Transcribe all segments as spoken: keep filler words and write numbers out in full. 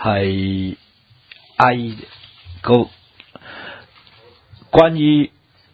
係 I 個關於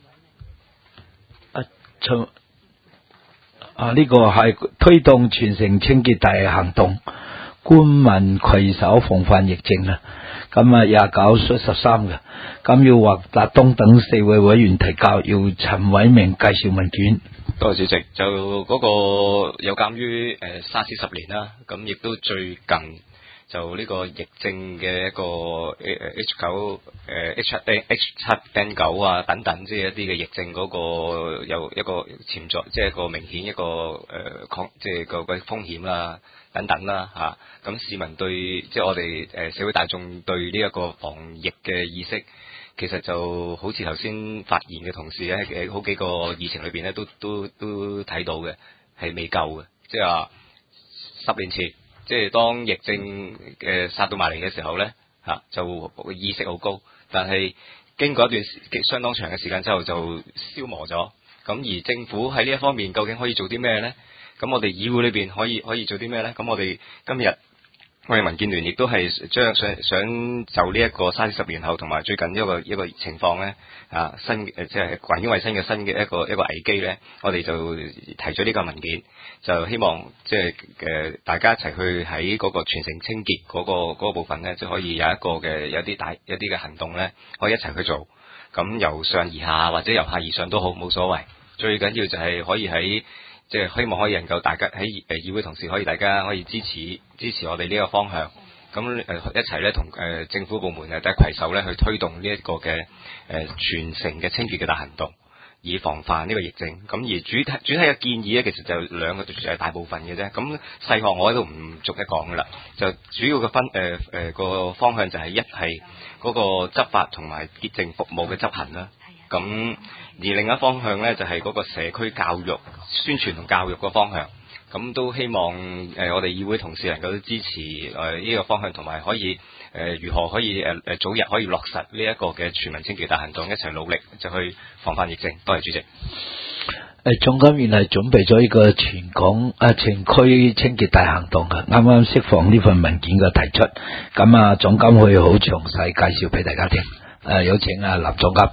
啊從啊呢個係推動全城清潔大行動，官民攜手防範疫症啊！咁啊廿九率十三嘅，咁要獲達東等四位委員提交，要陳偉明介紹文件。 多謝主席，就嗰個有鑑於誒沙士十年啦，咁亦都最近就呢個疫症嘅一個誒 H 九誒 H 七 H 七 N 九啊等等，即係一啲嘅疫症嗰個有一個潛在，即係一個明顯一個誒抗，即係個個風險啦等等啦嚇。咁市民對即係我哋誒社會大眾對呢一個防疫嘅意識，其實就好似頭先發言嘅同事咧，誒好幾個議程裏邊咧都都都睇到嘅，係未夠嘅。即係話十年前，即係當疫症嘅殺到埋嚟嘅時候咧，嚇就意識好高，但係經過一段相當長嘅時間之後就消磨咗。咁而政府喺呢一方面究竟可以做啲咩咧？咁我哋議會裏邊可以可以做啲咩咧？咁我哋今日我哋民建聯亦都係將想想就呢一個沙士十年後同埋最近一個一個情況咧，啊新誒即係環境衛生嘅新嘅一個一個危機咧，我哋就提咗呢個文件，就希望即係誒大家一齊去喺嗰個全城清潔嗰個嗰個部分咧，就可以有一個嘅有啲大一啲嘅行動咧，可以一齊去做。咁由上而下或者由下而上都好，冇所謂。最緊要就係可以喺即係希望可以能夠大家喺誒議會同事可以大家可以支持支持我哋呢個方向，咁誒一齊咧同誒政府部門誒大家攜手咧去推動呢一個嘅誒全城嘅清潔嘅大行動，以防範呢個疫症。咁而主體主體嘅建議咧，其實就兩個誒大部分嘅啫。咁細項我喺度唔逐一講噶啦，就主要嘅分誒誒個方向就係一係嗰個執法同埋潔淨服務嘅執行啦。咁而另一方向咧就係嗰個社區教育、宣傳同教育個方向，咁都希望誒、呃、我哋議會同事能夠支持誒呢、呃這個方向，同埋可以誒、呃、如何可以誒誒、呃、早日可以落實呢一個嘅全民清潔大行動，一齊努力就去防範疫症。多謝主席。 誒，總監原來準備咗呢個全港啊全區清潔大行動嘅，啱啱釋放呢份文件嘅提出，咁啊總監會好詳細介紹俾大家聽。誒、呃，有請啊林總監。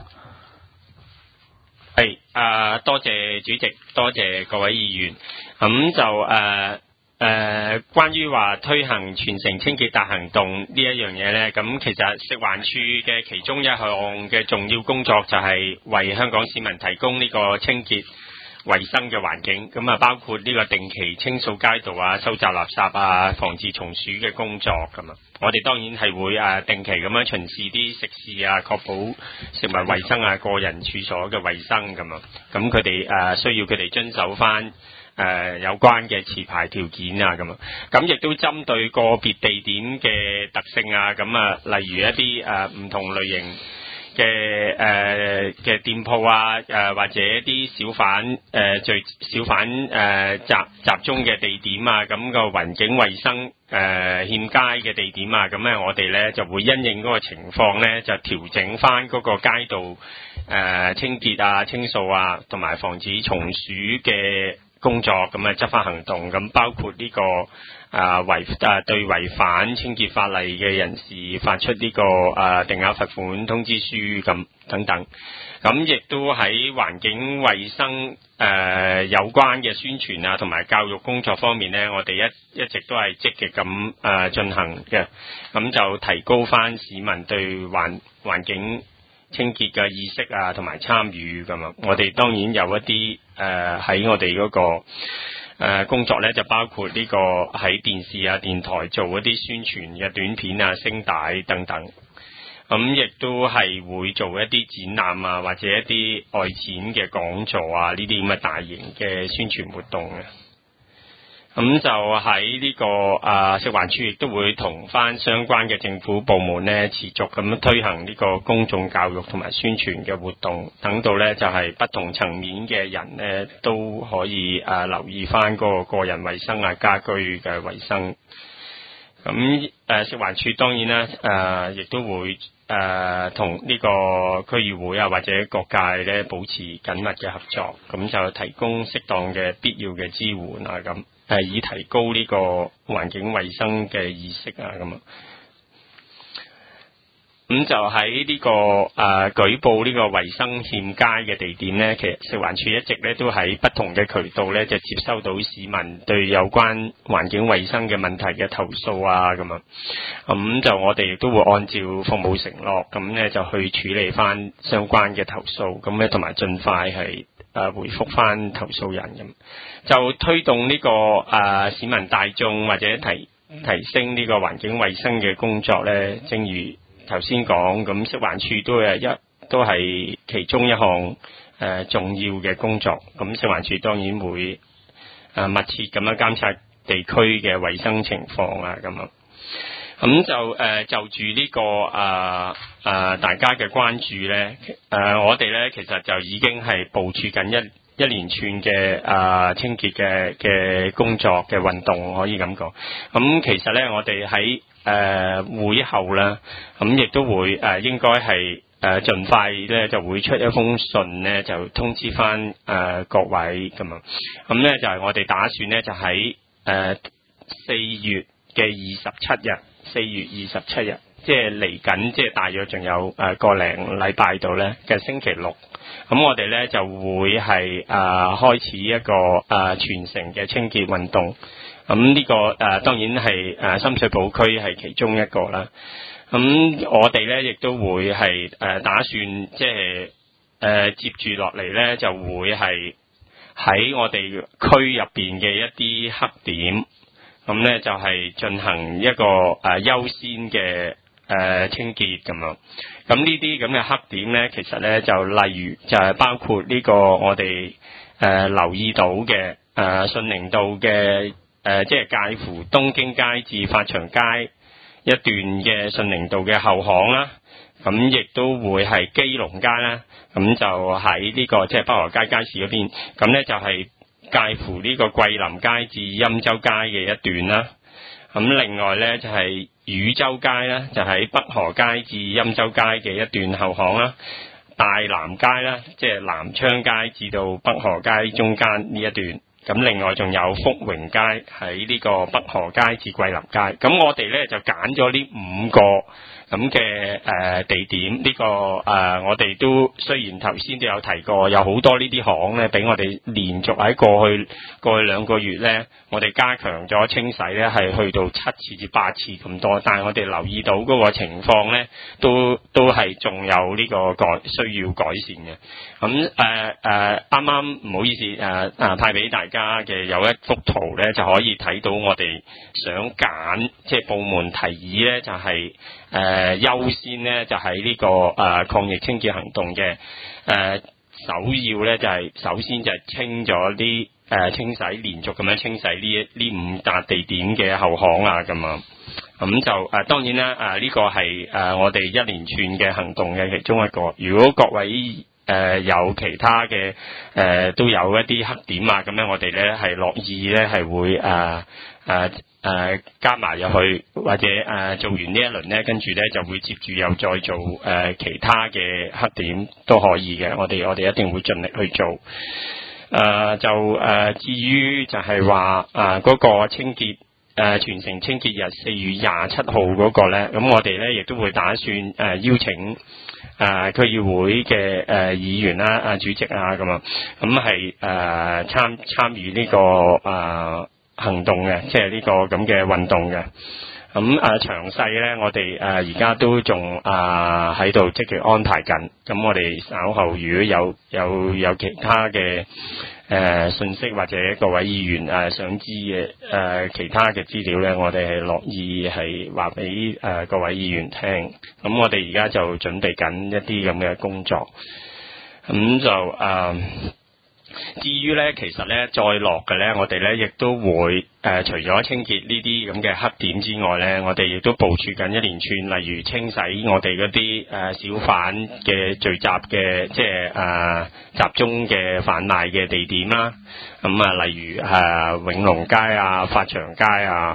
係啊，多謝主席，多謝各位議員。咁就誒誒、呃呃，關於話推行全城清潔大行動呢一樣嘢呢，咁其實食環署嘅其中一項嘅重要工作就係為香港市民提供呢個清潔衛生嘅環境，咁啊包括呢個定期清掃街道啊、收集垃圾啊、防治蟲鼠嘅工作咁啊。我哋當然係會誒定期咁樣巡視啲食肆啊，確保食物衛生啊、個人處所嘅衛生咁啊。咁佢哋誒需要佢哋遵守翻誒、呃、有關嘅持牌條件啊咁啊。咁亦都針對個別地點嘅特性啊，咁啊例如一啲誒唔同類型嘅誒嘅店鋪啊，誒、呃、或者一啲小販誒聚小販誒、呃、集集中嘅地點啊，咁、個環境衛生誒、呃、欠佳嘅地點啊，咁咧我哋咧就會因應嗰個情況咧，就調整翻嗰個街道誒、呃、清潔啊、清掃啊，同埋防止蟲鼠嘅工作咁啊執法行動，咁包括呢、個啊違啊對違反清潔法例嘅人士發出呢、個啊定額罰款通知書咁等等，咁亦都喺環境衛生誒、呃、有關嘅宣傳啊同埋教育工作方面呢，我哋一一直都係積極咁誒進行嘅，咁就提高翻市民對環環境清潔嘅意識啊，同埋參與咁啊！我哋當然有一啲誒喺我哋嗰、個誒、呃、工作咧，就包括呢個喺電視啊、電台做一啲宣傳嘅短片啊、聲帶等等。咁、嗯、亦都係會做一啲展覽啊，或者一啲外展嘅講座啊，呢啲咁嘅大型嘅宣傳活動嘅。咁、嗯、就喺呢、個啊食環署亦都會同翻相關嘅政府部門咧，持續咁推行呢個公眾教育同埋宣傳嘅活動，等到咧就係、是、不同層面嘅人咧都可以啊留意翻個個人衛生啊、家居嘅衛生。咁誒、啊、食環署當然啦，誒、啊、亦都會誒同呢個區議會啊或者各界咧保持緊密嘅合作，咁就提供適當嘅必要嘅支援啊咁。誒以提高呢個環境衛生嘅意識啊咁啊， 咁就喺呢、這個誒、呃、舉報呢個衛生欠佳嘅地點咧，其實食環署一直咧都喺不同嘅渠道咧就接收到市民對有關環境衛生嘅問題嘅投訴啊咁樣。咁就我哋亦都會按照服務承諾，咁咧就去處理翻相關嘅投訴，咁咧同埋盡快係誒回覆翻投訴人咁，就推動呢、這個誒、呃、市民大眾或者提提升呢個環境衛生嘅工作咧，正如頭先講，咁食環署都係一都係其中一項誒、呃、重要嘅工作。咁食環署當然會誒、呃、密切咁樣監察地區嘅衛生情況啊，咁樣。咁就誒、呃、就住呢、這個誒誒、呃呃、大家嘅關注咧，誒、呃、我哋咧其實就已經係部署緊一一連串嘅誒、呃、清潔嘅嘅工作嘅運動，可以咁講。咁其實咧，我哋喺誒、呃、會後啦，咁亦都會誒、呃、應該係誒盡快咧就會出一封信咧，就通知翻誒、呃、各位咁樣。咁咧就係、是、我哋打算咧就喺誒四月嘅二十七日，四月二十七日，即係嚟緊，即係大約仲有誒個零禮拜度咧嘅星期六。咁我哋咧就會係誒、呃、開始一個誒、呃、全城嘅清潔運動。咁呢、這個誒、呃、當然係誒、呃、深水埗區係其中一個啦。咁我哋咧亦都會係誒、呃、打算即係誒接住落嚟咧就會係喺我哋區入邊嘅一啲黑點，咁咧就係進行一個誒、呃、優先嘅誒、呃、清潔咁樣。咁呢啲咁嘅黑點咧，其實咧就例如就係包括呢個我哋誒、呃、留意到嘅誒順寧道嘅。誒、呃，即係介乎東京街至發祥街一段嘅順寧道嘅後巷啦，咁亦都會係基隆街啦，咁就喺呢、這個即係北河街街市嗰邊，咁咧就係、是、介乎呢個桂林街至欽州街嘅一段啦。咁另外咧就係、是、汝州街啦，就喺北河街至欽州街嘅一段後巷啦。大南街啦，即係南昌街至到北河街中間呢一段。咁另外仲有福榮街喺呢個北河街至桂林街，咁我哋咧就揀咗呢五個咁嘅誒地點，呢、這個誒、呃、我哋都雖然頭先都有提過，有好多呢啲巷咧，俾我哋連續喺過去過去兩個月咧，我哋加強咗清洗咧，係去到七次至八次咁多，但係我哋留意到嗰個情況咧，都都係仲有呢個改需要改善嘅。咁誒誒啱啱唔好意思誒誒、呃、派俾大家嘅有一幅圖咧，就可以睇到我哋想揀即係部門提議咧，就係、是、誒、呃、優先咧，就喺呢、這個誒、呃、抗疫清潔行動嘅誒、呃、首要咧，就係、是、首先就係清咗啲誒清洗，連續咁樣清洗呢呢五笪地點嘅後巷啊咁啊。咁就誒、呃、當然啦，誒、呃、呢、這個係誒、呃、我哋一連串嘅行動嘅其中一個。如果各位誒、呃、有其他嘅誒、呃、都有一啲黑點啊，咁樣我哋咧係樂意咧係會誒誒誒加埋入去，或者誒、呃、做完呢一輪咧，跟住咧就會接住又再做誒、呃、其他嘅黑點都可以嘅。我哋我哋一定會盡力去做。誒、呃、就誒、呃、至於就係話誒嗰個清潔。誒、呃、全城清潔日四月廿七號嗰個咧，咁我哋咧亦都會打算誒、呃、邀請誒、呃、區議會嘅誒、呃、議員啦、啊主席啊咁啊，咁係誒參參與呢、這個誒、呃、行動嘅，即係呢個咁嘅運動嘅。咁誒詳細咧，我哋誒而家都仲誒喺度積極安排緊。咁我哋稍後如果有有有其他嘅。誒、呃、信息或者各位議員誒、呃、想知嘅誒、呃、其他嘅資料咧，我哋係樂意係話俾誒各位議員聽。咁我哋而家就準備緊一啲咁嘅工作。咁就誒、呃，至於咧，其實咧再落嘅咧，我哋咧亦都會誒、呃、除咗清潔呢啲咁嘅黑點之外咧，我哋亦都部署緊一連串，例如清洗我哋嗰啲誒小販嘅聚集嘅，即係誒、呃、集中嘅販賣嘅地點啦。咁啊，例如誒、呃、永隆街啊、發祥街啊、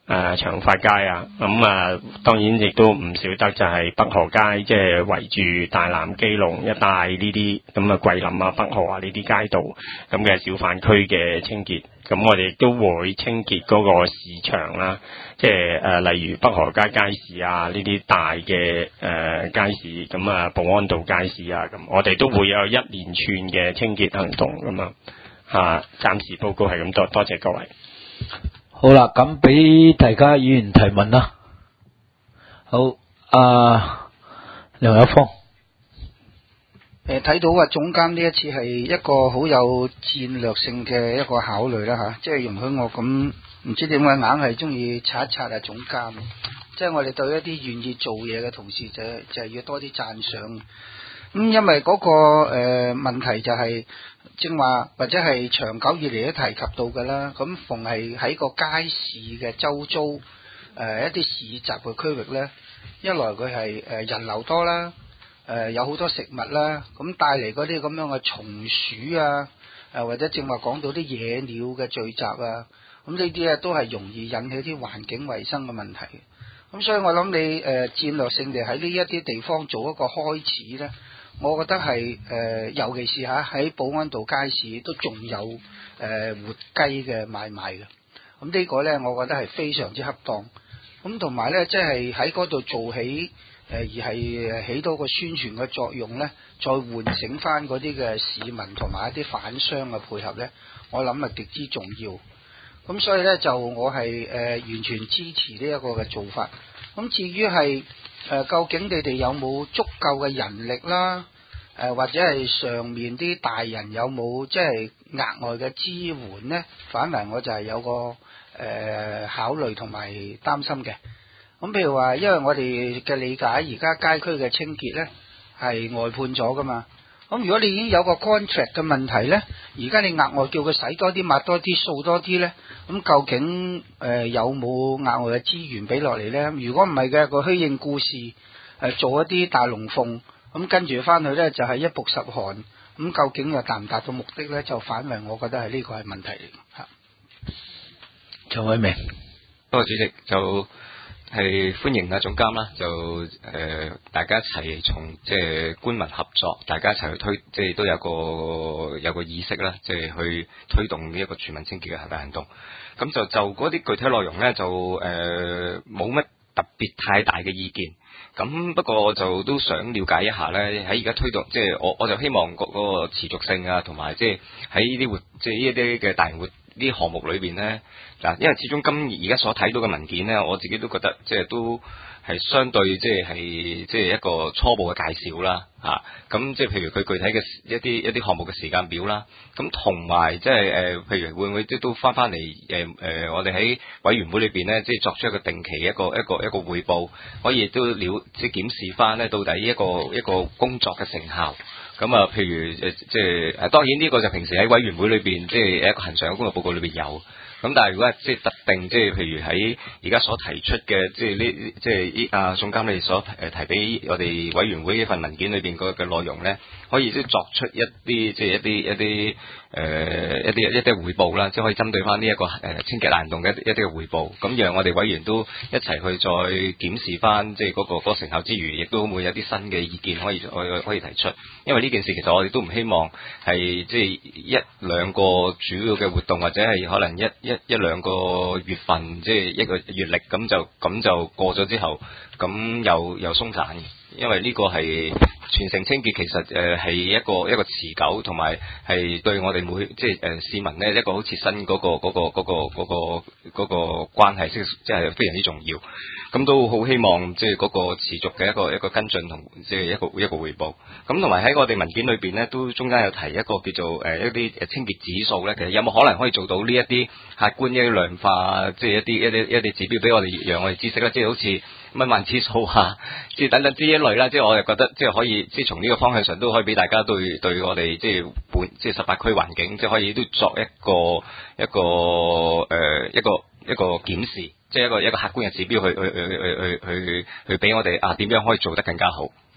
誒長發街啊，咁啊當然亦都唔少得就係北河街，即係圍住大南基隆一帶呢啲咁啊桂林啊北河啊呢啲街道咁嘅小販區嘅清潔。咁我哋亦都會清潔嗰個市場啦，即係誒、呃、例如北河街街市啊呢啲大嘅誒、呃、街市，咁啊保安道街市啊，咁我哋都會有一連串嘅清潔行動咁啊。嚇，暫時報告係咁多，多謝各位。 好啦，咁俾大家議員提問啦。好，啊梁有峰。 誒睇到啊，總監呢一次係一個好有戰略性嘅一個考慮啦嚇，即係容許我咁唔知點解硬係中意刷一刷啊總監，即係我哋對一啲願意做嘢嘅同事就就係要多啲讚賞。咁因為嗰個誒問題就係正話或者係長久以嚟都提及到嘅啦，咁逢係喺個街市嘅周遭誒一啲市集嘅區域咧，一來佢係誒人流多啦。誒、呃、有好多食物啦，咁帶嚟嗰啲咁樣嘅蟲鼠啊，誒或者正話講到啲野鳥嘅聚集啊，咁呢啲咧都係容易引起啲環境衛生嘅問題。咁所以我諗你誒、呃、戰略性地喺呢一啲地方做一個開始咧，我覺得係誒、呃、尤其是嚇喺保安道街市都仲有誒、呃、活雞嘅買賣嘅，咁呢個咧我覺得係非常之恰當。咁同埋咧即係喺嗰度做起。誒而係起到個宣傳嘅作用咧，再喚醒翻嗰啲嘅市民同埋一啲販商嘅配合咧，我諗係極之重要。咁所以咧就我係誒、呃、完全支持呢一個嘅做法。咁至於係誒究竟你哋有冇足夠嘅人力啦？誒、呃、或者係上面啲大人有冇即係額外嘅支援咧？反為我就係有個誒、呃、考慮同埋擔心嘅。咁譬如話，因為我哋嘅理解，而家街區嘅清潔咧係外判咗噶嘛。咁如果你已經有個 contract 嘅問題咧，而家你額外叫佢洗多啲、抹多啲、掃多啲咧，咁究竟誒、呃、有冇額外嘅資源俾落嚟咧？如果唔係嘅，個虛應故事誒、呃、做一啲大龍鳳，咁跟住翻去咧就係、是、一曝十寒，咁究竟又達唔達到目的咧？就反為我覺得係呢個係問題嚟嘅嚇。 陳偉明， 多謝主席就。係歡迎啊總監啦，就誒、呃、大家一齊從即係官民合作，大家一齊去推，即係都有個有個意識啦，即係去推動呢一個全民清潔嘅行動。咁就就嗰啲具體內容咧，就誒冇乜特別太大嘅意見。咁不過我就都想了解一下咧，喺而家推動，即係我我就希望嗰個持續性啊，同埋即係喺呢啲活，即係呢一啲嘅大型活。呢項目裏邊咧，嗱，因為始終今而家所睇到嘅文件咧，我自己都覺得即係都係相對即係係即係一個初步嘅介紹啦，嚇。咁即係譬如佢具體嘅一啲一啲項目嘅時間表啦，咁同埋即係誒，譬如會唔會即係都翻翻嚟誒誒，我哋喺委員會裏邊咧，即係作出一個定期一個一個一個彙報，可以都了即係檢視翻咧，到底一個一個工作嘅成效。咁啊，譬如誒，即係誒，當然呢個就平時喺委員會裏邊，即係一個恆常嘅工作報告裏邊有。咁但係如果係即係特定，即係譬如喺而家所提出嘅，即係呢，即係依啊總監你所誒提俾我哋委員會呢份文件裏邊個嘅內容咧，可以即係作出一啲即係一啲一啲誒一啲一啲彙報啦，即係可以針對翻呢一個誒清潔行動嘅一啲嘅彙報，咁讓我哋委員都一齊去再檢視翻，即係嗰個嗰個成效之餘，亦都會有啲新嘅意見可以可以可以提出。因為呢件事其實我哋都唔希望係即係一兩個主要嘅活動，或者係可能一一一兩個月份，即係一個月曆咁就咁就過咗之後，咁又又鬆散嘅。因為呢個係全城清潔，其實誒係一個一個持久，同埋係對我哋每即係誒市民咧一個好切身嗰個嗰個嗰個嗰個嗰個關係，即係非常之重要。咁都好希望即係嗰個持續嘅一個一個跟進同即係一個一個彙報。咁同埋喺我哋文件裏邊咧，都中間有提一個叫做誒一啲誒清潔指數咧，其實有冇可能可以做到呢一啲客觀一啲量化，即係一啲一啲一啲指標俾我哋讓我哋知識咧，即係好似乜萬次數啊，即係等等之一類啦。即係我哋覺得即係可以，即係從呢個方向上都可以俾大家對對我哋即係本即係十八區環境，即係可以都作一個一個誒、呃、一個一個檢視。即係一個一個客觀嘅指標去去去去去去去俾我哋啊點樣可以做得更加好？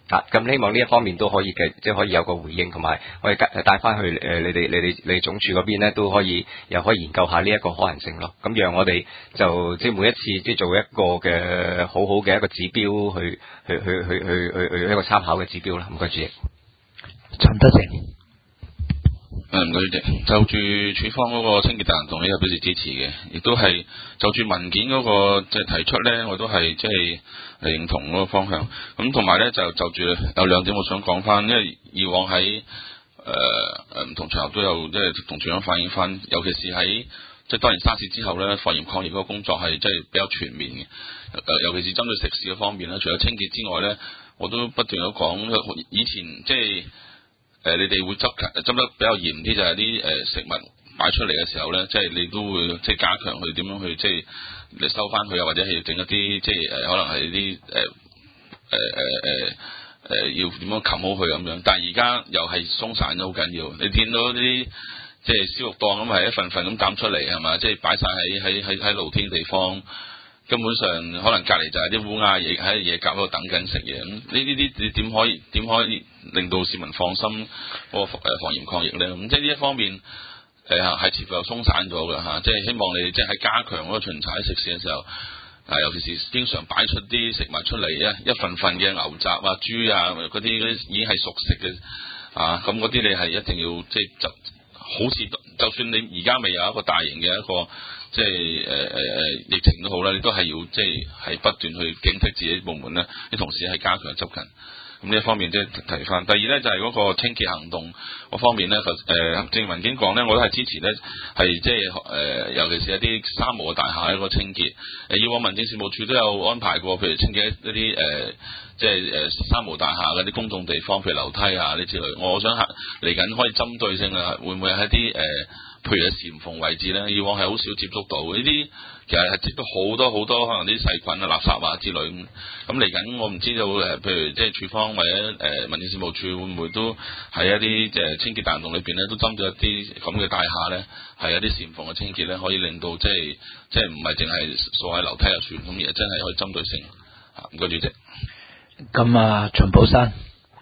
啊，咁希望呢一方面都可以嘅，即係可以有個回應，同埋可以帶翻去誒、呃、你哋你哋你哋總署嗰邊咧，都可以又可以研究下呢一個可行性咯。咁讓我哋就即係每一次即係做一個嘅好好嘅一個指標去去去去去去去一個參考嘅指標啦。唔該主席。 陳德成。 誒唔該主席，就住處方嗰個清潔大行動呢，有表示支持嘅，亦都係就住文件嗰、那個即係、就是、提出咧，我都係即係認同嗰個方向。咁同埋咧就就住有兩點我想講翻，因為以往喺誒誒唔同場合都有即係同處方反映翻，尤其是喺即係當然沙士之後咧，防炎抗疫嗰個工作係即係比較全面嘅。誒尤其是針對食肆嘅方面咧，除咗清潔之外咧，我都不斷有講，以前即係。誒、呃，你哋會執執得比較嚴啲，就係啲誒食物擺出嚟嘅時候咧，即係你都會即係加強佢點樣去即係你收翻佢啊，或者係整一啲即係誒、呃、可能係啲誒誒誒誒誒要點樣冚好佢咁樣。但係而家又係鬆散咗好緊要，你見到啲即係燒肉檔咁係一份份咁抌出嚟係嘛，即係擺晒喺喺喺喺露天地方。根本上可能隔離就係啲烏鴉嘢喺野鴿嗰度等緊食嘢，咁呢呢啲你點可以點可以令到市民放心嗰個防炎抗疫咧？咁即係呢一方面誒係似乎又鬆散咗嘅嚇，即係希望你即係喺加強嗰個巡查喺食肆嘅時候，啊尤其是經常擺出啲食物出嚟一一份份嘅牛雜啊豬啊嗰啲已經係熟食嘅啊，咁嗰啲你係一定要即係就好似就算你而家未有一個大型嘅一個。即係誒誒誒疫情都好啦，你都係要即係係不斷去警惕自己部門咧，啲同事係加強執勤。咁呢一方面即係提翻。第二咧就係、是、嗰個清潔行動嗰方面咧，誒、呃、正文件講咧，我都係支持咧，係即係誒，尤其是一啲三無大廈一個清潔。誒、呃、以往民政事務處都有安排過，譬如清潔一啲誒、呃，即係誒三無大廈嗰啲公眾地方，譬如樓梯啊呢之類。我想嚟緊可以針對性啊，會唔會喺啲誒？呃譬如喺簷篷位置咧，以往係好少接觸到呢啲，其實係接觸好多好多可能啲細菌啊、垃圾啊之類咁。咁嚟緊我唔知道誒，譬如即係處方或者誒、呃、民政事務處會唔會都喺一啲誒清潔大行動裏邊咧，都針對一啲咁嘅大廈咧，係一啲簷篷嘅清潔咧，可以令到即係即係唔係淨係掃喺樓梯就算，咁而係真係可以針對性。嚇，唔該主席。 咁啊，秦寶山。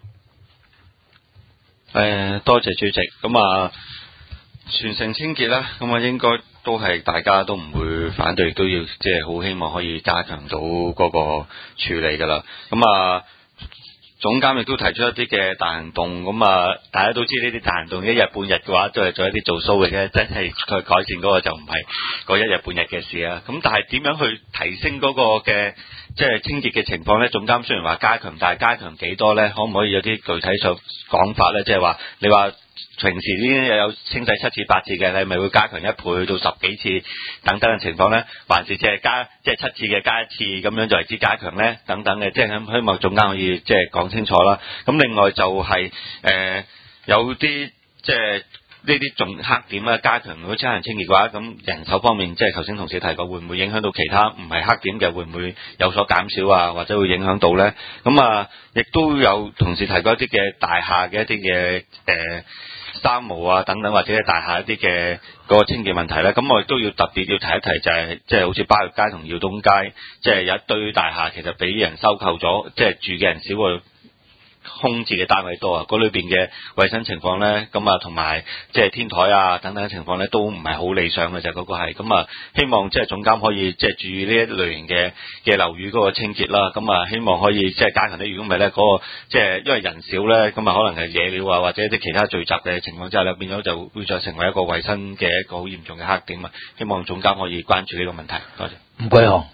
誒，多謝主席。咁啊。全城清潔啦，咁啊應該都係大家都唔會反對，都要即係好希望可以加強到嗰個處理噶啦。咁啊，總監亦都提出一啲嘅大行動，咁啊大家都知呢啲大行動一日半日嘅話，都係做一啲做 show 嘅啫，真係去改善嗰個就唔係嗰一日半日嘅事啊。咁但係點樣去提升嗰個嘅即係清潔嘅情況咧？總監雖然話加強，但係加強幾多咧？可唔可以有啲具體上講法咧？即係話你話。平時已經有清洗七次八次嘅，你咪會加強一倍去到十幾次等等嘅情況咧？還是即係加即係七次嘅加一次咁樣就為之加強咧？等等嘅，即係希望總監可以即係講清楚啦。咁另外就係、是、誒、呃、有啲即係呢啲重黑點啊，加強如果出行清潔嘅話，咁人手方面即係頭先同事提過，會唔會影響到其他唔係黑點嘅，會唔會有所減少啊？或者會影響到咧？咁啊，亦都有同事提過一啲嘅大廈嘅一啲嘅誒三無啊等等，或者係大廈一啲嘅嗰個清潔問題咧。咁我亦都要特別要提一提，就係即係好似巴育街同耀東街，即係有一堆大廈其實俾人收購咗，即係住嘅人少過空置嘅單位多啊，嗰裏邊嘅衛生情況咧，咁啊同埋即係天台啊等等嘅情況咧，都唔係好理想嘅就嗰個係，咁啊希望即係總監可以即係注意呢一類型嘅嘅樓宇嗰個清潔啦，咁啊希望可以即係加強啲，如果唔係咧嗰個即係因為人少咧，咁啊可能係野鳥啊或者啲其他聚集嘅情況之下咧，變咗就會再成為一個衛生嘅一個好嚴重嘅黑點啊，希望總監可以關注呢個問題，多謝。 吳桂雄。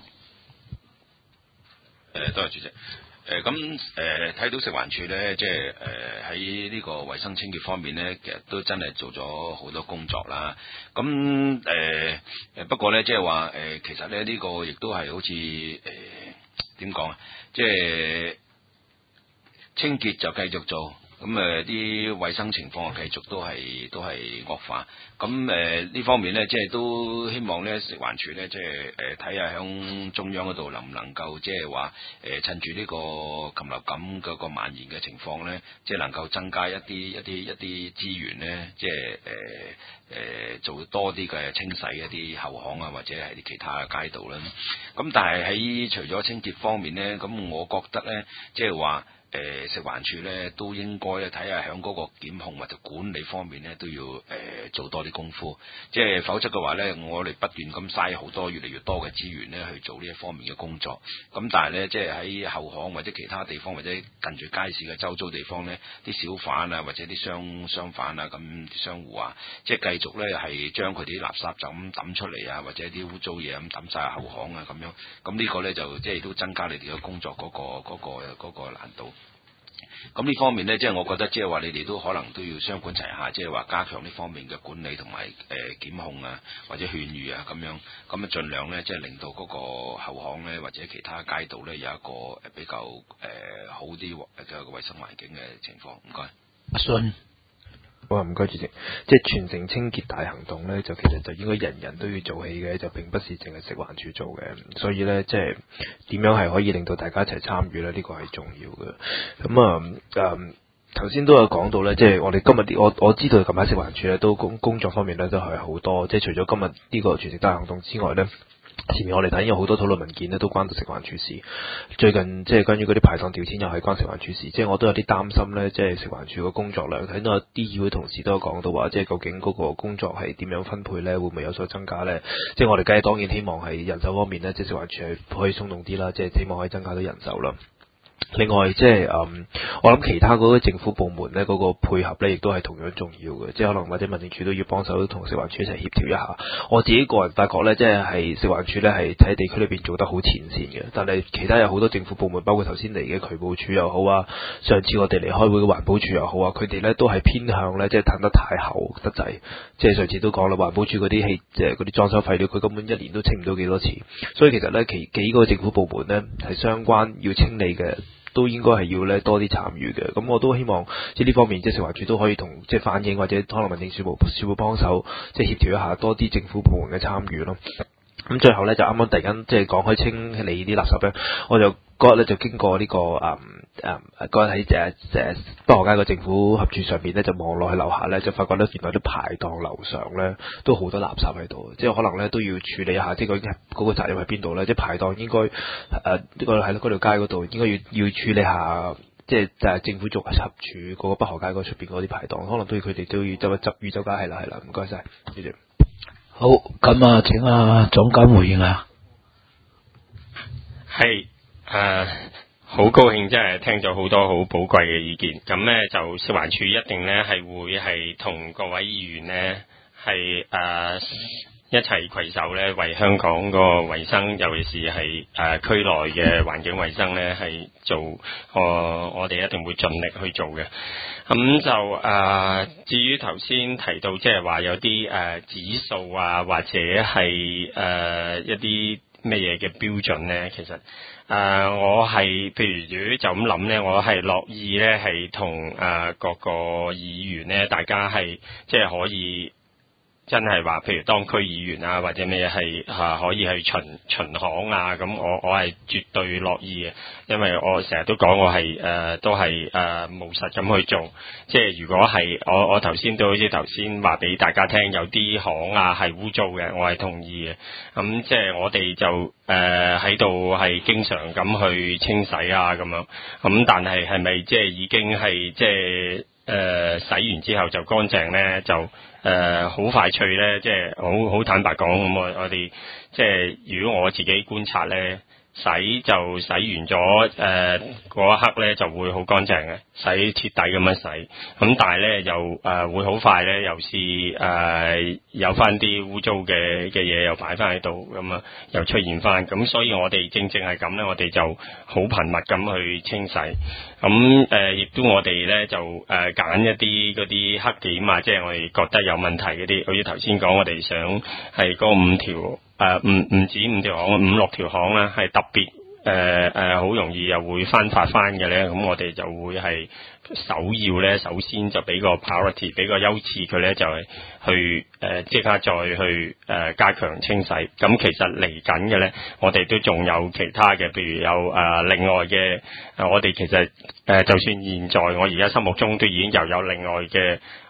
誒，多謝主席。誒咁誒睇到食環署咧，即係誒喺呢個衛生清潔方面咧，其實都真係做咗好多工作啦。咁誒誒不過咧，即係話誒其實咧呢、呢個亦都係好似誒點講啊，即係清潔就繼續做。咁誒啲衛生情況啊，繼續都係都係惡化。咁誒呢方面咧，即係都希望咧食環署咧，即係誒睇下響中央嗰度能唔能夠即係話誒趁住呢個禽流感嗰個蔓延嘅情況咧，即係能夠增加一啲一啲一啲資源咧，即係誒誒做多啲嘅清洗一啲後巷啊，或者係啲其他嘅街道啦。咁但係喺除咗清潔方面咧，咁我覺得咧，即係話。 誒食環署咧都應該咧睇下響嗰個檢控或者管理方面咧都要誒、呃、做多啲功夫，即係否則嘅話咧，我哋不斷咁嘥好多越嚟越多嘅資源咧去做呢一方面嘅工作。咁但係咧，即係喺後巷或者其他地方或者近住街市嘅周遭地方咧，啲小販啊或者啲商商販啊咁啲商戶啊，即係繼續咧係將佢哋啲垃圾就咁抌出嚟啊，或者啲污糟嘢咁抌晒後巷啊咁樣。咁呢個咧就即係都增加你哋嘅工作嗰、嗰個嗰、嗰個嗰、嗰個難度。咁呢方面呢，即係我覺得，即係話你哋都可能都要雙管齊下，即係話加強呢方面嘅管理同埋誒檢控啊，或者勸喻啊咁樣，咁啊盡量呢，即係令到嗰個後巷呢，或者其他街道呢，有一個誒比較誒、呃、好啲嘅衞生環境嘅情況。唔該。 阿信。 好啊，唔該主席。即係全城清潔大行動咧，就其實就應該人人都要做起嘅，就並不是淨係食環署做嘅。所以咧，即係點樣係可以令到大家一齊參與咧？呢、這個係重要嘅。咁啊，誒頭先都有講到咧，即係我哋今日我我知道近排食環署咧都工工作方面咧都係好多，即係除咗今日呢個全城大行動之外咧。前面我哋睇有好多討論文件咧，都關到食環署事。最近即係關於嗰啲排檔調遷又係關食環署事，即係我都有啲擔心咧，即係食環署嘅工作量。睇到有啲議會同事都有講到話，即係究竟嗰個工作係點樣分配咧，會唔會有所增加咧？即係我哋梗係當然希望係人手方面咧，即係食環署係可以鬆動啲啦，即係希望可以增加到人手啦。另外，即係嗯，我諗其他嗰個政府部門咧，嗰、嗰個配合咧，亦都係同樣重要嘅。即係可能或者民政處都要幫手同食環署一齊協調一下。我自己個人發覺咧，即係係食環署咧係喺地區裏邊做得好前線嘅，但係其他有好多政府部門，包括頭先嚟嘅渠務署又好啊，上次我哋嚟開會嘅環保署又好啊，佢哋咧都係偏向咧即係褪得太後得滯。即係上次都講啦，環保署嗰啲氣即係嗰啲裝修廢料，佢根本一年都清唔到幾多次。所以其實咧，其幾個政府部門咧係相關要清理嘅。都應該係要咧多啲參與嘅，咁我都希望即係呢方面，即係食環署都可以同即係反映或者可能民政事務事務幫手，即係協調一下多啲政府部門嘅參與咯。咁最後咧就啱啱突然間即係講開清理啲垃圾咧，我就嗰日咧就經過呢、這個誒誒嗰日喺誒誒北河街個政府合署上邊咧，就望落去樓下咧，就發覺咧原來啲排檔樓上咧都好多垃圾喺度，即係可能咧都要處理一下，即係究竟嗰個責任喺邊度咧？即係排檔應該誒呢個喺嗰條街嗰度應該要要處理下，即係誒政府做合署嗰個北河街嗰出邊嗰啲排檔，可能都要佢哋都要執一執，預周街係啦係啦，唔該晒，謝謝。 好，咁啊，請阿總監回應啊。 係誒，好高興，即係聽咗好多好寶貴嘅意見。咁咧就食環署一定咧係會係同各位議員咧係誒一齊攜手咧，為香港個衛生，尤其是係誒、呃、區內嘅環境衛生咧係做，呃、我我哋一定會盡力去做嘅。咁就誒、呃，至於頭先提到即係話有啲誒、呃、指數啊，或者係誒、呃、一啲咩嘢嘅標準咧，其實誒、呃、我係譬如如果就咁諗咧，我係樂意咧係同誒各個議員咧，大家係即係可以。真係話，譬如當區議員啊，或者咩係嚇可以去巡巡行啊，咁我我係絕對樂意嘅，因為我成日都講我係誒、呃、都係誒、呃、務實咁去做。即係如果係我我頭先都好似頭先話俾大家聽，有啲行啊係污糟嘅，我係同意嘅。咁、嗯、即係我哋就誒喺度係經常咁去清洗啊咁樣。咁、嗯、但係係咪即係已經係即係誒、呃、洗完之後就乾淨咧？就誒好、呃、快脆咧，即係好好坦白講，咁我我哋即係如果我自己觀察咧，洗就洗完咗誒嗰一刻咧就會好乾淨嘅，洗徹底咁樣洗。咁但係咧又誒、呃、會好快咧，又是誒、呃、有翻啲污糟嘅嘅嘢又擺翻喺度，咁啊又出現翻。咁所以我哋正正係咁咧，我哋就好頻密咁去清洗。咁誒亦都我哋咧就誒揀、呃、一啲嗰啲黑點啊，即係我哋覺得有問題嗰啲，好似頭先講，我哋想係嗰五條。誒，唔唔、呃、止五條巷，五六條巷啦，係特別誒誒，好、呃、容易又會翻發翻嘅咧。咁我哋就會係首要咧，首先就俾個 priority，俾個優次佢咧，就係、是、去誒即、呃、刻再去誒、呃、加強清洗。咁其實嚟緊嘅咧，我哋都仲有其他嘅，譬如有誒、呃、另外嘅誒、呃，我哋其實誒、呃、就算現在我而家心目中都已經又有另外嘅。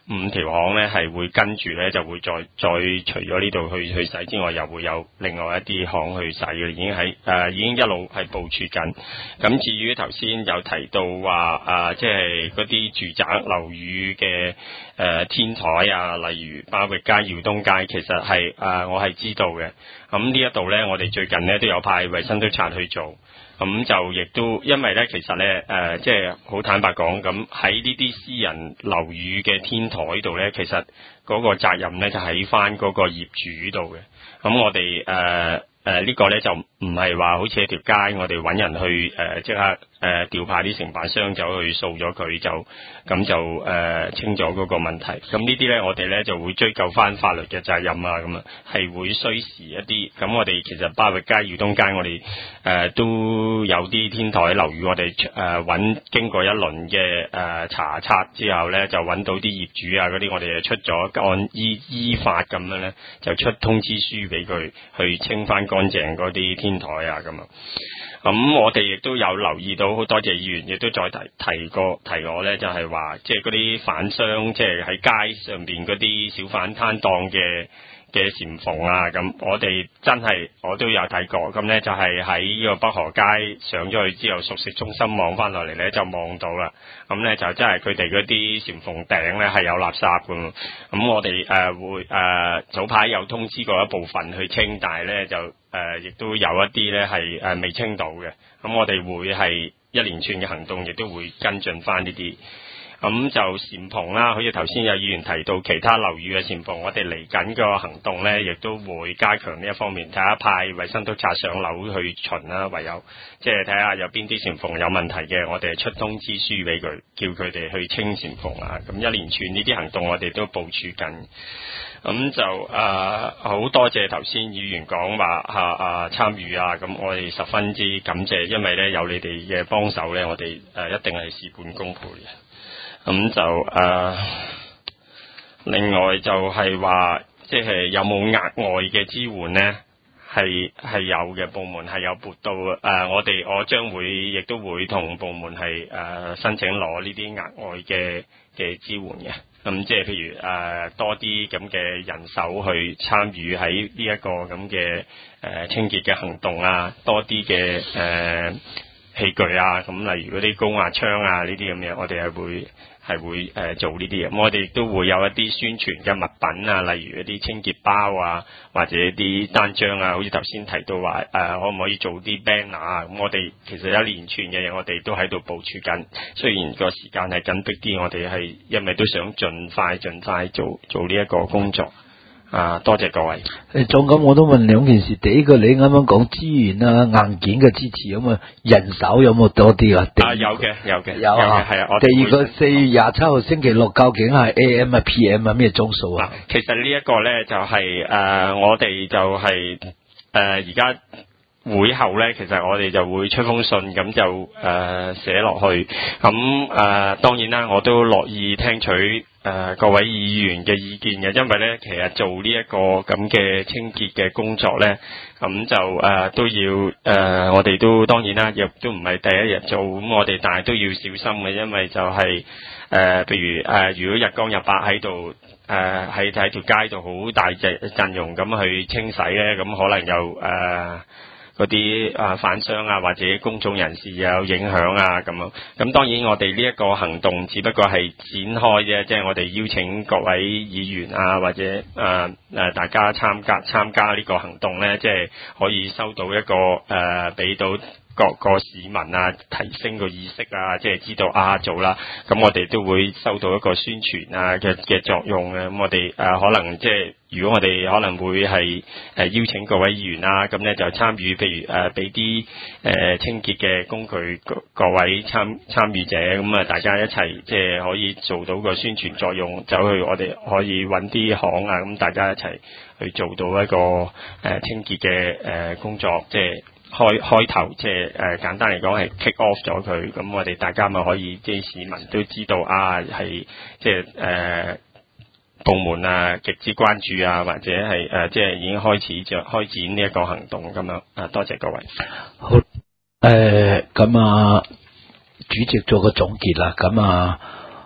五條巷咧係會跟住咧就會再再除咗呢度去去洗之外，又會有另外一啲巷去洗嘅，已經喺誒、呃、已經一路係部署緊。咁至於頭先有提到話啊，即係嗰啲住宅樓宇嘅誒、呃、天台啊，例如巴域街、耀東街，其實係誒、呃、我係知道嘅。咁呢一度咧，我哋最近咧都有派衛生督察去做。咁就亦都因為咧，其實咧誒、呃，即係好坦白講，咁喺呢啲私人樓宇嘅天台度咧，其實嗰個責任咧就喺翻嗰個業主度嘅。咁我哋誒誒呢個咧就唔係話好似一條街，我哋揾人去誒、呃、即刻誒、呃、調派啲承辦商走去掃咗佢，就咁就誒、呃、清咗嗰個問題。咁呢啲咧，我哋咧就會追究翻法律嘅責任啊，咁啊係會需時一啲。咁我哋其實巴域街、耀東街，我哋誒、呃、都有啲天台樓宇，我哋誒揾經過一輪嘅誒查冊之後咧，就揾到啲業主啊嗰啲，我哋就出咗按依依法咁樣咧，就出通知書俾佢去清翻乾淨嗰啲天台啊咁啊。咁我哋亦都有留意到，好多謝議員亦都再提提過提我咧，就係話即係嗰啲販商，即係喺街上邊嗰啲小販攤檔嘅嘅禪縫啊，咁我哋真係我都有睇過，咁咧就係喺呢個北河街上咗去之後，熟食中心望翻落嚟咧就望到啦，咁咧就真係佢哋嗰啲禪縫頂咧係有垃圾㗎，咁我哋誒、呃、會誒、呃、早排有通知過一部分去清，但係咧就誒亦、呃、都有一啲咧係誒未清到嘅，咁我哋會係一連串嘅行動，亦都會跟進翻呢啲。咁就禪縫啦，好似頭先有議員提到其他樓宇嘅禪縫，我哋嚟緊個行動咧，亦都會加強呢一方面，睇下派衛生督察上樓去巡啦，唯有即係睇下有邊啲禪縫有問題嘅，我哋出通知書俾佢，叫佢哋去清禪縫啊。咁一連串呢啲行動，我哋都部署緊。咁就誒好、呃、多謝頭先議員講話嚇啊參與啊，咁我哋十分之感謝，因為咧有你哋嘅幫手咧，我哋誒、呃、一定係事半功倍嘅。咁就誒、呃，另外就係話，即係有冇額外嘅支援呢？係係有嘅，部門係有撥到誒、呃，我哋我將會亦都會同部門係誒、呃、申請攞呢啲額外嘅嘅支援嘅。咁即係譬如誒、呃、多啲咁嘅人手去參與喺呢一個咁嘅誒清潔嘅行動啊，多啲嘅誒器具啊，咁例如嗰啲高壓槍啊呢啲咁嘅，我哋係會。係會誒、呃、做呢啲嘢，咁我哋亦都會有一啲宣傳嘅物品啊，例如一啲清潔包啊，或者一啲單張啊，好似頭先提到話誒、呃，可唔可以做啲 banner 啊？咁我哋其實一連串嘅嘢，我哋都喺度部署緊。雖然個時間係緊迫啲，我哋係因為都想盡快盡快做做呢一個工作。啊，多謝各位。 誒，總咁我都問兩件事，第一個你啱啱講資源啊、硬件嘅支持咁啊，人手有冇多啲啊？ 啊，有嘅，有嘅， 有啊， 係啊。我第二個四月廿七號星期六究竟係 A M 啊、P M 啊咩鐘數啊？ 其實呢一個咧就係、是、誒、呃，我哋就係誒而家會後咧，其實我哋就會出封信咁就誒寫落去。咁誒、呃、當然啦，我都樂意聽取。誒、呃、各位議員嘅意見嘅，因為咧其實做呢一個咁嘅清潔嘅工作咧，咁就誒、呃、都要誒、呃、我哋都當然啦，亦都唔係第一日做，咁我哋但係都要小心嘅，因為就係、是、誒、呃、譬如誒、呃、如果日光日白喺度誒喺喺條街度好大隻陣容咁去清洗咧，咁可能又誒。呃嗰啲啊販商啊或者公眾人士有影響啊咁樣，咁當然我哋呢一個行動只不過係展開啫，即係我哋邀請各位議員啊或者誒誒大家參加參加呢個行動咧，即係可以收到一個誒俾到各個市民啊提升個意識啊，即係知道啊做啦，咁我哋都會收到一個宣傳啊嘅嘅作用嘅，咁我哋誒可能即係。如果我哋可能會係誒邀請各位議員啦，咁咧就參與，譬如誒俾啲誒清潔嘅工具，各各位參參與者，咁啊大家一齊即係可以做到個宣傳作用，走去我哋可以揾啲行啊，咁大家一齊去做到一個誒清潔嘅誒工作，即係開開頭，即係誒簡單嚟講係 kick off 咗佢，咁我哋大家咪可以即係市民都知道啊，係即係誒。呃部門啊，極之關注啊，或者係誒、呃，即係已經開始就開展呢一個行動咁樣啊，多謝各位。 好，誒咁啊，主席做個總結啦，咁啊，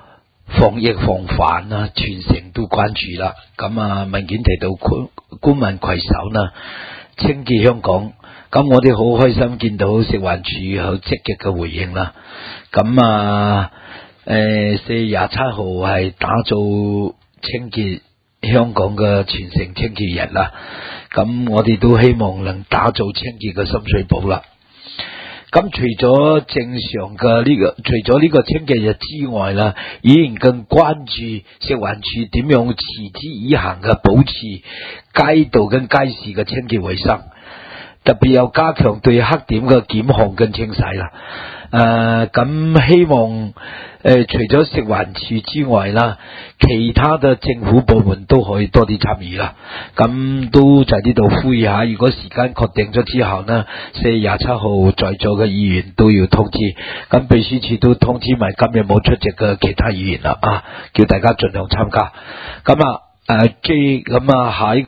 防疫防範啊，全城都關注啦。咁啊，文件提到官官民攜手呢，清潔香港。咁我哋好開心見到食環署好積極嘅回應啦。咁啊，誒四月廿七號係打造清潔香港嘅全城清潔日啦。咁我哋都希望能打造清潔嘅深水埗啦。咁除咗正常嘅呢個，除咗呢個清潔日之外啦，議員更關注食環署點樣持之以恆嘅保持街道跟街市嘅清潔衛生，特別有加強對黑點嘅檢控跟清洗啦。誒，咁希望誒除咗食環署之外啦，其他嘅政府部門都可以多啲參與啦。咁都就喺呢度呼籲下，如果時間確定咗之後呢，四月廿七號在座嘅議員都要通知。咁秘書處都通知埋今日冇出席嘅其他議員啦，啊，叫大家盡量參加。咁啊，誒，J 咁啊，下一